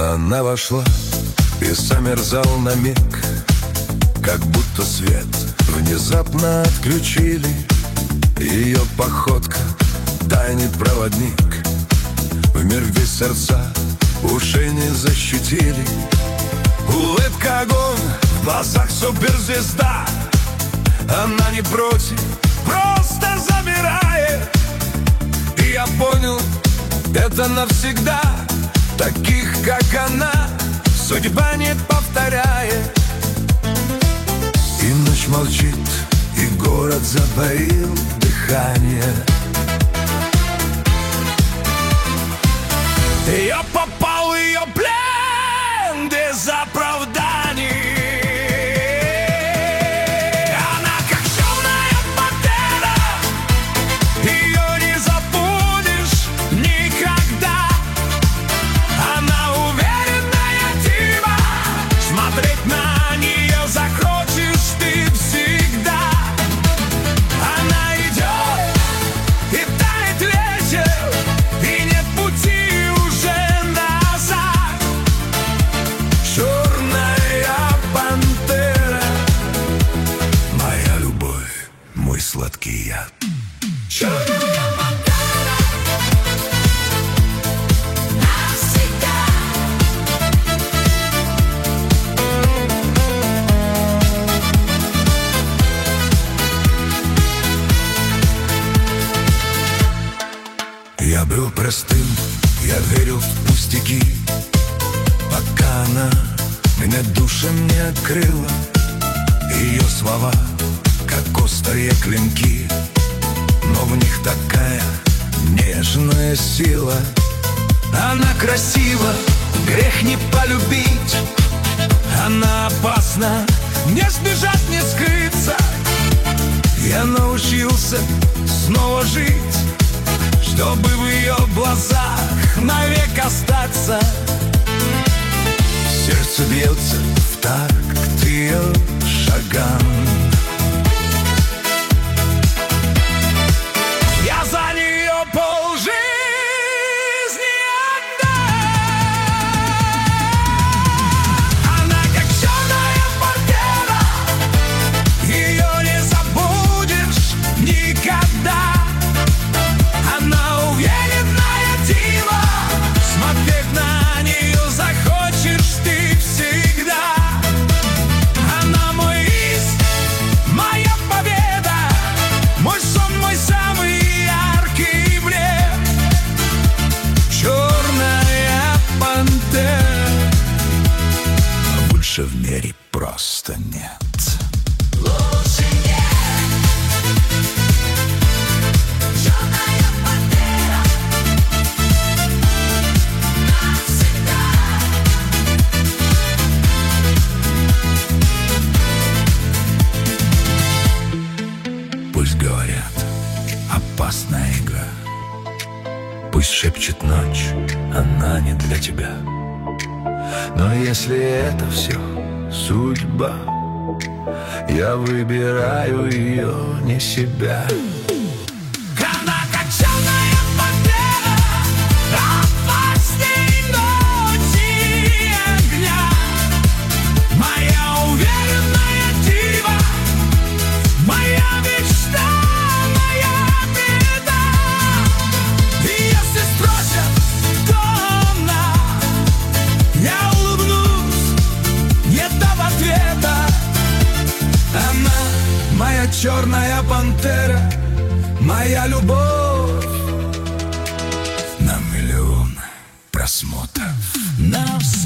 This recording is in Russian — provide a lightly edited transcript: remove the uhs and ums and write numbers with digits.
Она вошла и замерзал на миг, как будто свет внезапно отключили. Ее походка тайный проводник в мир, где сердца уши не защитили. Улыбка огонь, в глазах суперзвезда. Она не против, просто замирает. И я понял, это навсегда. Таких, как она, судьба не повторяет. И ночь молчит, и город затаил дыхание. Я попал в ее плен без оправданий. Она как черная пантера, ее не забудешь никогда. Она уверенная дива, смотреть на нее захочешь ты всегда. Она идет, и тает ветер, и нет пути уже назад. Черная пантера, моя любовь, мой сладкий яд. Черная пантера навсегда. Я был простым, я верил в пустяки, пока она меня душем не открыла. Ее слова, как острые клинки, но в них такая нежная сила. Она красива, грех не полюбить. Она опасна, не сбежать, не скрыться. Я научился снова жить, чтобы в ее глазах навек остаться. Сердце бьется в такт ее шагам. Я за нее полжизни отдам. Она как черная пантера, ее не забудешь никогда. Она уверенная дива, смотреть на нее захочешь ты всегда. Она мой риск, моя победа, мой сон, мой самый яркий блеск. Черная пантера, больше в мире просто нет. Лучше нет. Черная пантера навсегда. Пусть говорят, опасная игра. Пусть шепчет ночь, она не для тебя. Но если это все судьба, я выбираю ее, не себя. Она как черная пантера, опасней ночи и огня. Моя уверенная дива, моя мечта, моя беда. И если спросят, кто она, я улыбнусь, не дав ответа. Она моя черная пантера, моя любовь на миллион просмотров. Навсегда.